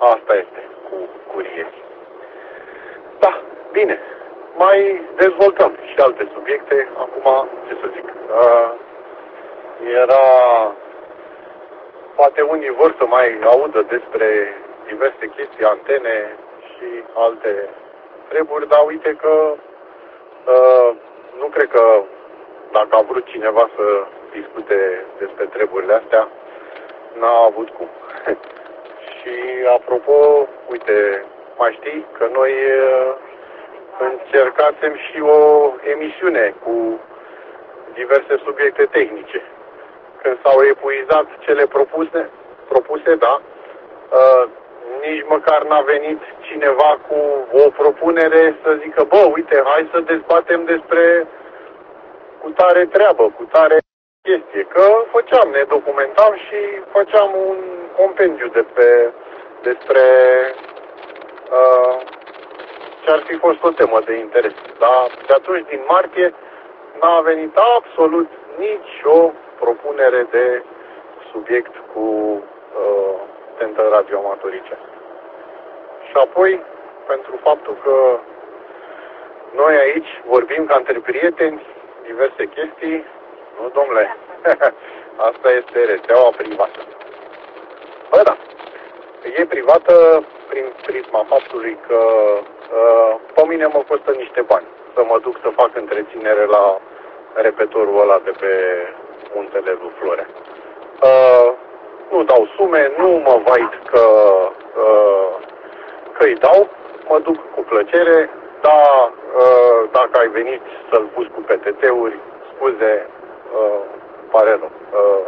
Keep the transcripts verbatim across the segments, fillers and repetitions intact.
asta este cu curierii. Da, bine. Mai dezvoltăm și alte subiecte. Acum, ce să zic, uh, era... Poate unii vor să mai audă despre diverse chestii, antene și alte treburi, dar uite că uh, nu cred că dacă a vrut cineva să discute despre treburile astea, n-a avut cum. Și apropo, uite, mai știi că noi uh, încercasem și o emisiune cu diverse subiecte tehnice. Când s-au epuizat cele propuse, propuse, da, uh, nici măcar n-a venit cineva cu o propunere să zică, bă, uite, hai să dezbatem despre cu tare treabă, cu tare chestie. Că făceam, ne documentam și făceam un compendiu de pe, despre uh, ce ar fi fost o temă de interes. Dar de atunci, din martie, n-a venit absolut nici o propunere de subiect cu uh, tentă radioamatorice. Și apoi, pentru faptul că noi aici vorbim ca între prieteni, diverse chestii, nu, domnule, asta este rețeaua privată. Bă, da, e privată prin prisma faptului că uh, pe mine mă costă niște bani să mă duc să fac întreținere la repetorul ăla de pe muntele lui Florea. Uh, nu dau sume, nu mă vait că, uh, că îi dau, mă duc cu plăcere, dar uh, dacă ai venit să-l pus cu P T T-uri, scuze, uh, pare rău. Uh,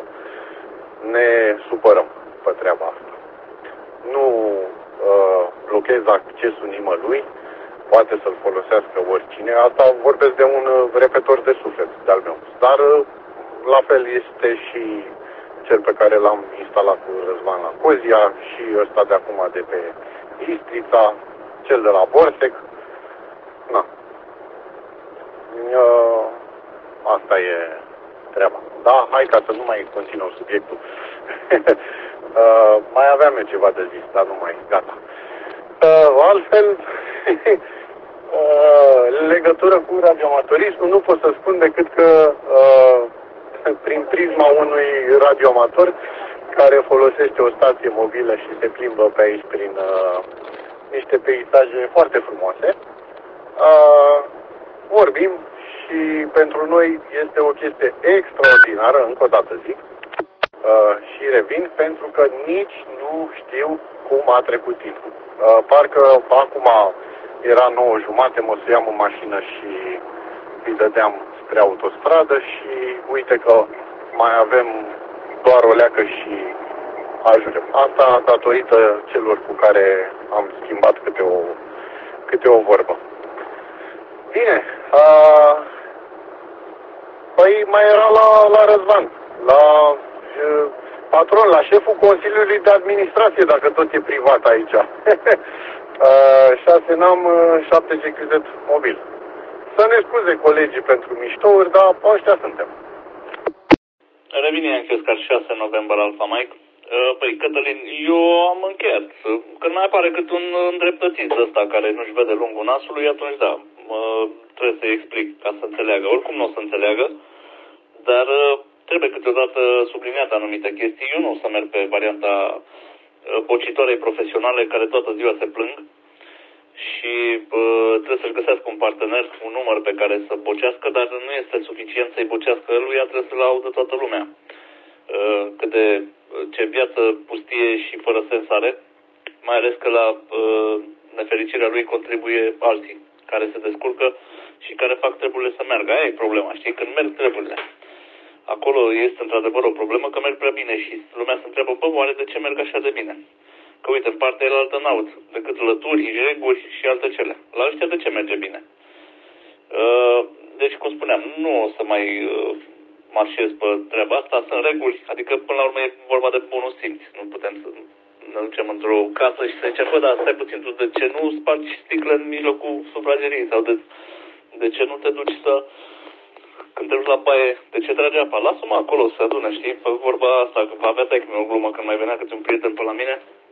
ne supărăm pe treaba asta. Nu uh, blochez accesul nimălui, poate să-l folosească oricine. Asta vorbesc de un repetor de suflet de-al meu. Dar la fel este și cel pe care l-am instalat cu Răzvan la Cozia și ăsta de acum de pe Istrița, cel de la Borsec. Na. Uh, asta e treaba. Da, hai ca să nu mai continuăm subiectul. uh, mai aveam eu ceva de zis, dar nu mai, gata. Uh, altfel, în legătură cu radioamatorismul, nu pot să spun decât că uh, prin prisma unui radioamator care folosește o stație mobilă și se plimbă pe aici prin uh, niște peisaje foarte frumoase, uh, vorbim și pentru noi este o chestie extraordinară, încă o dată zic, uh, și revin, pentru că nici nu știu cum a trecut timpul. Uh, parcă acum era nouă jumate, mă suiam în mașină și îi dădeam spre autostradă și uite că mai avem doar o leacă și ajungem. Asta datorită celor cu care am schimbat câte o, câte o vorbă. Bine, a, păi mai era la, la Răzvan, la a, patron, la șeful Consiliului de Administrație, dacă tot e privat aici. șase N A M, șapte G Q Z mobil. Să ne scuze colegii pentru miștouri, dar ăștia suntem. Revine Ianchescar, șase noiembrie Alfa Mike. Păi, Cătălin, eu am încheiat. Când mai apare cât un îndreptățit ăsta care nu-și vede lungul nasului, atunci da, trebuie să-i explic ca să înțeleagă. Oricum nu o să înțeleagă, dar trebuie câteodată subliniate anumite chestii. Eu nu o să merg pe varianta bocitoarei profesionale care toată ziua se plâng și uh, trebuie să-și găsească un partener, un număr pe care să bocească, dar nu este suficient să-i bocească lui, trebuie să-l audă toată lumea. Uh, cât de ce viață pustie și fără sens are, mai ales că la uh, nefericirea lui contribuie alții care se descurcă și care fac treburile să meargă. Aia e problema, știi? Când merg treburile. Acolo este într-adevăr o problemă că merg prea bine și lumea se întreabă, bă, oare de ce merg așa de bine? Că uite, în partea elaltă n-aud decât lături, jeguri și alte cele. La ăștia de ce merge bine? Uh, deci, cum spuneam, nu o să mai uh, marșez pe treaba asta, sunt reguli, adică până la urmă e vorba de bunul simț. Nu putem să ne ducem într-o casă și să zicem, bă, da, stai puțin, tu de ce nu spargi sticle în mijlocul sufrageriei? Sau de, de ce nu te duci să... Când te duci la baie, de ce trage apa? Lasă-mă acolo să adune, știi? Pe vorba asta, că va avea taică o glumă când mai venea câte un prieten pe la mine.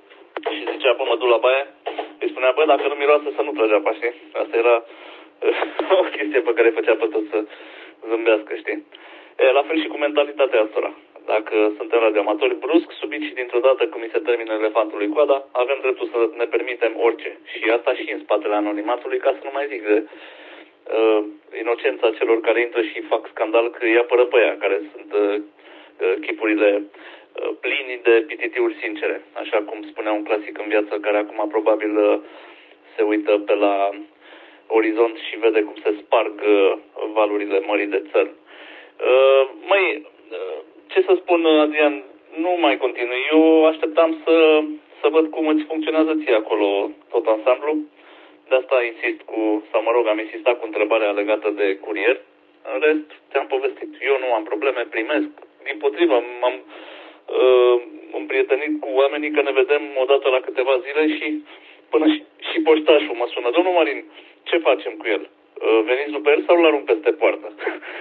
Și zicea, bă, mă duc la baie, îi spunea, bă, dacă nu miroase să nu trage apa, știi? Asta era o chestie pe care făcea pe toți să zâmbească, știi? E, la fel și cu mentalitatea astora. Dacă suntem radioamatori, brusc, subit și dintr-o dată, când mi se termină elefantului coada, avem dreptul să ne permitem orice. Și asta și în spatele anonimatului, ca să nu mai zic de uh, inocența celor care intră și fac scandal că îi apără pe aia, care sunt uh, chipurile uh, plini de pititiuri sincere. Așa cum spunea un clasic în viață, care acum probabil uh, se uită pe la orizont și vede cum se sparg uh, valurile mării de țăr. Uh, măi, uh, ce să spun, Adrian, nu mai continui. Eu așteptam să, să văd cum îți funcționează ție acolo tot ansamblu. De asta insist cu, sau mă rog, am insistat cu întrebarea legată de curier. În rest, ți-am povestit. Eu nu am probleme, primesc. Dimpotrivă, m-am uh, împrietenit cu oamenii că ne vedem odată la câteva zile și până și, și poștașul mă sună. Domnul Marin, ce facem cu el? Uh, veniți după el sau îl arunc peste poartă?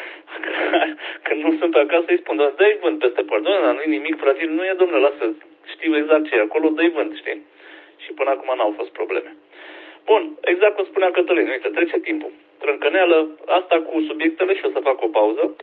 Când nu sunt acasă îi spun, dar dă-i vânt peste poartă. Doamne, dar nu-i nimic fragil, nu e, domnule, lasă, știu exact ce e acolo, dă-i vânt, știi? Și până acum n-au fost probleme. Bun, exact cum spunea Cătălin, uite, trece timpul. Trâncăneală, asta cu subiectele și o să fac o pauză.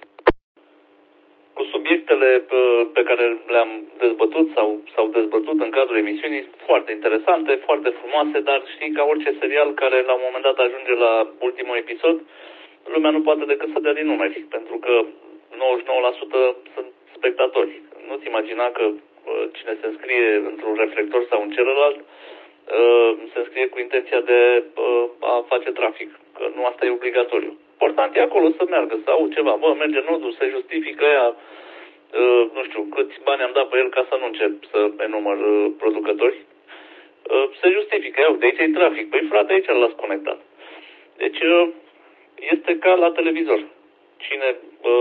Cu subiectele pe care le-am dezbătut sau s-au dezbătut în cadrul emisiunii, foarte interesante, foarte frumoase, dar știi, ca orice serial care la un moment dat ajunge la ultimul episod, lumea nu poate decât să dea din numeri, pentru că nouăzeci și nouă la sută sunt spectatori. Nu-ți imagina că cine se înscrie într-un reflector sau în celălalt, se înscrie cu intenția de a face trafic, că nu asta e obligatoriu. Important e acolo să meargă, să aud ceva, bă, merge nodul, se justifică ea, nu știu, câți bani am dat pe el ca să nu încep să enumăr producători, se justifică, iau, de aici e trafic, păi frate, aici l-ați conectat. Deci este ca la televizor. Cine,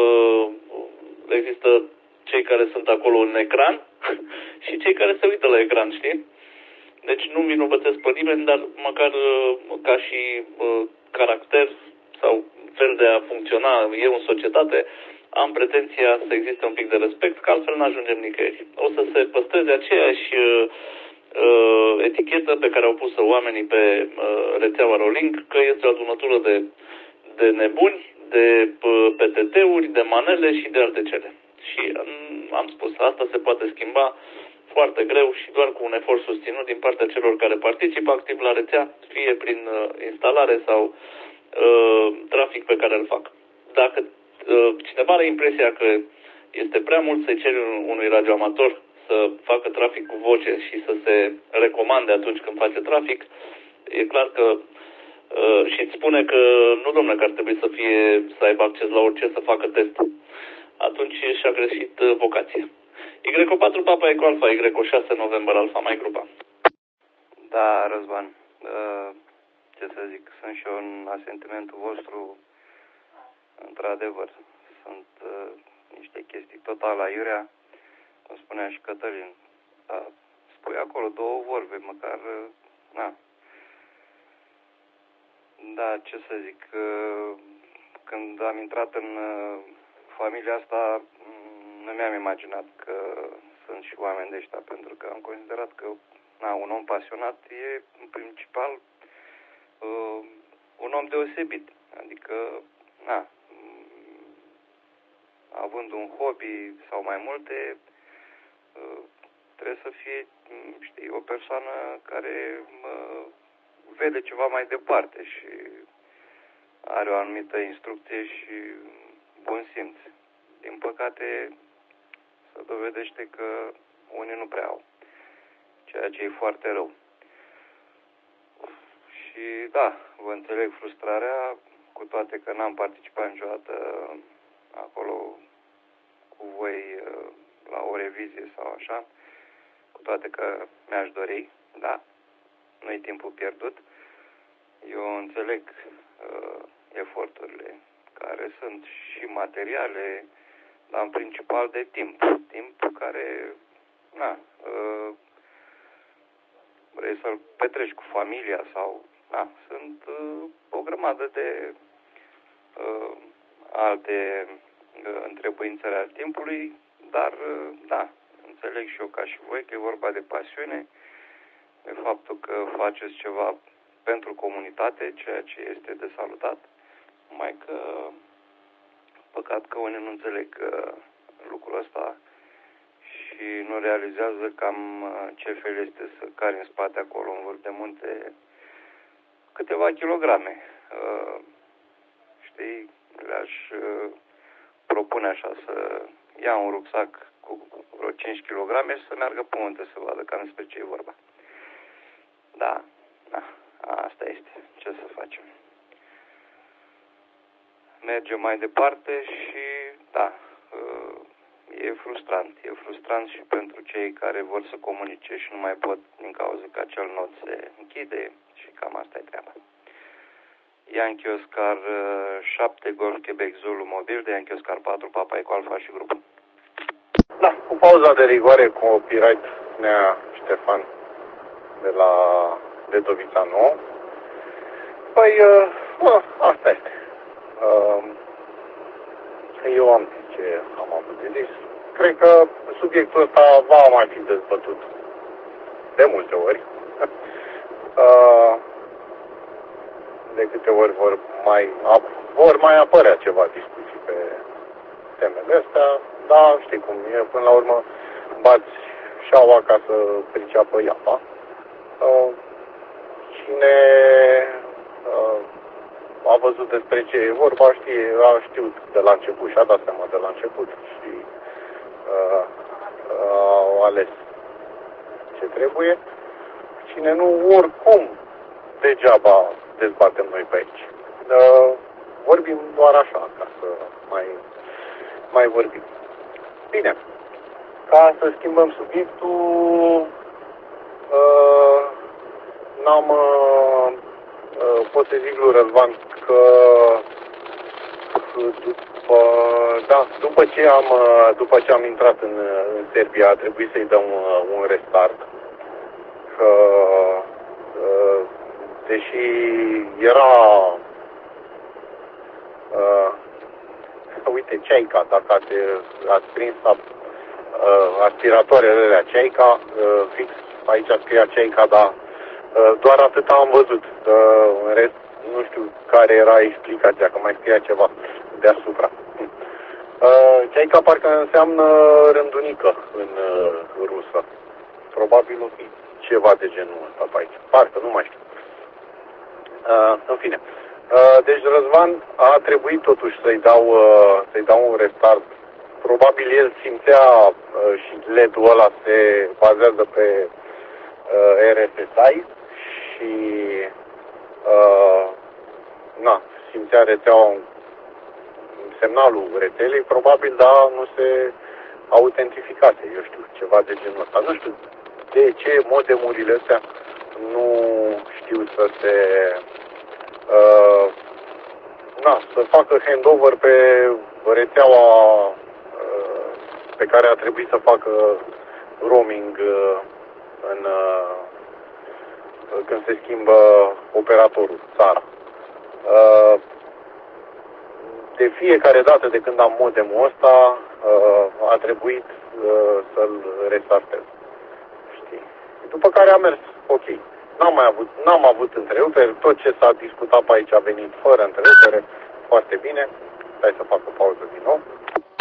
există cei care sunt acolo în ecran și cei care se uită la ecran, știi? Deci nu vinovățesc pe nimeni, dar măcar ca și uh, caracter sau fel de a funcționa eu în societate, am pretenția să existe un pic de respect, că altfel nu ajungem nicăieri. O să se păstreze aceeași uh, uh, etichetă pe care au pus-o oamenii pe uh, rețeaua Rolling, că este o adunătură de, de nebuni, de uh, P T T-uri, de manele și de alte cele. Și um, am spus, asta se poate schimba foarte greu și doar cu un efort susținut din partea celor care participă activ la rețea, fie prin uh, instalare sau uh, trafic pe care îl fac. Dacă uh, cineva are impresia că este prea mult să-i ceri unui radioamator să facă trafic cu voce și să se recomande atunci când face trafic, e clar că uh, și îți spune că nu, domnule, că ar trebui să fie, să aibă acces la orice, să facă test. Atunci și-a greșit uh, vocația. Y patru Papa Eco Alfa, Y șase November Alfa, mai grupa. Da, Răzvan, ce să zic, sunt și eu în asentimentul vostru, într-adevăr. Sunt uh, niște chestii total aiurea, cum spunea și Cătălin. Da, spui acolo două vorbe, măcar, na. Da, ce să zic, uh, când am intrat în uh, familia asta, nu mi-am imaginat că sunt și oameni de ăștia, pentru că am considerat că na, un om pasionat e, în principal, uh, un om deosebit. Adică, na, având un hobby sau mai multe, uh, trebuie să fie, știi, o persoană care uh, vede ceva mai departe și are o anumită instrucție și bun simț. Din păcate, se dovedește că unii nu prea au, ceea ce e foarte rău. Și da, vă înțeleg frustrarea, cu toate că n-am participat niciodată acolo cu voi la o revizie sau așa, cu toate că mi-aș dori, da, nu-i timpul pierdut. Eu înțeleg uh, eforturile care sunt și materiale, dar în principal de timp. Timp care, na, uh, vrei să-l petreci cu familia sau, na, sunt uh, o grămadă de uh, alte uh, întrebuințări al timpului, dar, uh, da, înțeleg și eu ca și voi că e vorba de pasiune de faptul că faceți ceva pentru comunitate, ceea ce este de salutat, numai că păcat că unii nu înțeleg lucrul ăsta și nu realizează cam ce fel este să cari în spate acolo, în vârf de munte, câteva kilograme. Știi, le-aș propune așa să ia un rucsac cu vreo cinci kilograme și să meargă pe munte să vadă cam despre ce e vorba. Da, da, asta este. Ce să facem? Mergem mai departe și, da, e frustrant. E frustrant și pentru cei care vor să comunice și nu mai pot din cauza că acel nod se închide și cam asta e treaba. Yankee Oscar șapte, Golf Quebec Zulu mobil, de Yankee Oscar patru, Papa Eco Alfa și grup. Da, cu pauza de rigoare, copyright Nea Ștefan de la Dedovița nouă. Păi, uh, asta este. Uh, eu am zis ce am avut de zis. Cred că subiectul ăsta va mai fi dezbătut de multe ori. uh, de câte ori vor mai, vor mai apărea ceva discuții pe temele astea, dar știi cum e, până la urmă bați șaua ca să priceapă iapa. Uh, cine uh, a văzut despre ce e vorba, știe, a știut de la început și a dat seama de la început și uh, au ales ce trebuie. Cine nu, oricum, degeaba dezbatem noi pe aici. Uh, vorbim doar așa, ca să mai, mai vorbim. Bine, ca să schimbăm subiectul, uh, n-am, uh, uh, pot să zic lui Răzvan că după, da, după ce am, după ce am intrat în, în Serbia, a trebuit să-i dăm un, un restart. Că, uh, deși era, uh, uite, Ceaica, dacă ați, ați prins uh, aspiratoarele alea Ceaica, uh, fix aici scria Ceaica, dar uh, doar atât am văzut. Uh, în rest, nu știu care era explicația, că mai scria ceva deasupra. Uh, Ceaica parcă înseamnă rândunică în uh, rusă. Probabil o fi ceva de genul ăsta pe aici. Parcă, nu mai știu. Uh, în fine. Uh, deci Răzvan a trebuit totuși să-i dau, uh, să-i dau un restart. Probabil el simțea uh, și L E D-ul ăla se bazează pe uh, R S S I și uh, na, simțea rețeaua, semnalul rețelei, probabil, dar nu se autentificase, eu știu, ceva de genul ăsta. Nu știu de ce modemurile astea nu știu să se uh, na, să facă handover pe rețeaua uh, pe care a trebuit să facă roaming uh, în, uh, când se schimbă operatorul, țara. Uh, de fiecare dată de când am modemul ăsta, uh, a trebuit uh, să-l restartez. Știi? După care a mers ok. N-am mai avut, n-am avut întreruperi, tot ce s-a discutat pe aici a venit fără întrerupere, foarte bine. Stai să fac o pauză din nou.